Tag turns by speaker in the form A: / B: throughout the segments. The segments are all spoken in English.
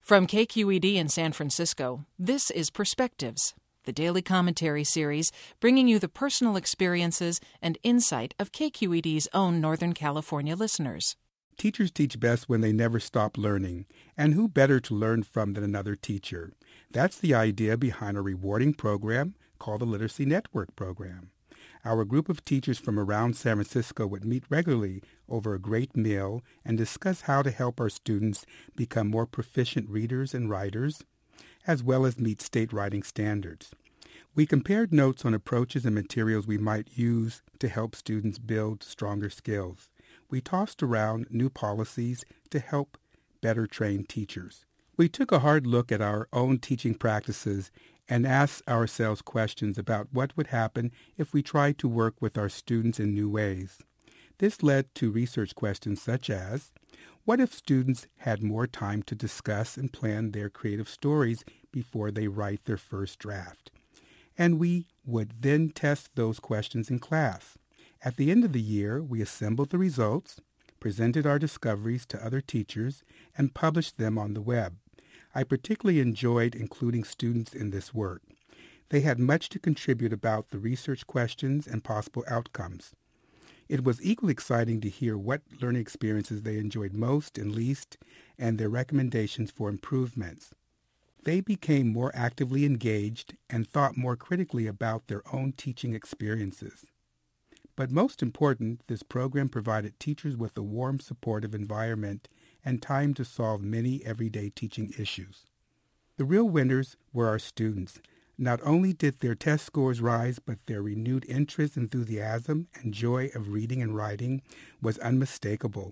A: From KQED in San Francisco, this is Perspectives, the daily commentary series bringing you the personal experiences and insight of KQED's own Northern California listeners.
B: Teachers teach best when they never stop learning, and who better to learn from than another teacher? That's the idea behind a rewarding program called the Literacy Network Program. Our group of teachers from around San Francisco would meet regularly over a great meal and discuss how to help our students become more proficient readers and writers, as well as meet state writing standards. We compared notes on approaches and materials we might use to help students build stronger skills. We tossed around new policies to help better train teachers. We took a hard look at our own teaching practices and asked ourselves questions about what would happen if we tried to work with our students in new ways. This led to research questions such as, what if students had more time to discuss and plan their creative stories before they write their first draft? And we would then test those questions in class. At the end of the year, we assembled the results, presented our discoveries to other teachers, and published them on the web. I particularly enjoyed including students in this work. They had much to contribute about the research questions and possible outcomes. It was equally exciting to hear what learning experiences they enjoyed most and least, and their recommendations for improvements. They became more actively engaged and thought more critically about their own teaching experiences. But most important, this program provided teachers with a warm, supportive environment and time to solve many everyday teaching issues. The real winners were our students. Not only did their test scores rise, but their renewed interest, enthusiasm, and joy of reading and writing was unmistakable.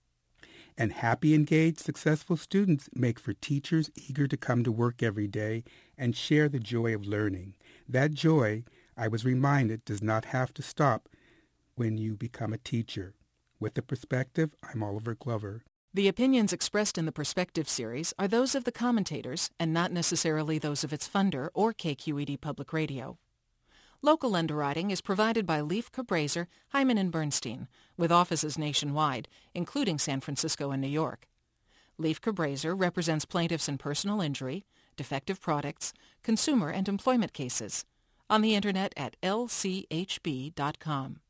B: And happy, engaged, successful students make for teachers eager to come to work every day and share the joy of learning. That joy, I was reminded, does not have to stop when you become a teacher. With the Perspective, I'm Oliver Glover.
A: The opinions expressed in the Perspective series are those of the commentators and not necessarily those of its funder or KQED Public Radio. Local underwriting is provided by Leif Cabraser, Hyman & Bernstein, with offices nationwide, including San Francisco and New York. Leif Cabraser represents plaintiffs in personal injury, defective products, consumer and employment cases. On the Internet at lchb.com.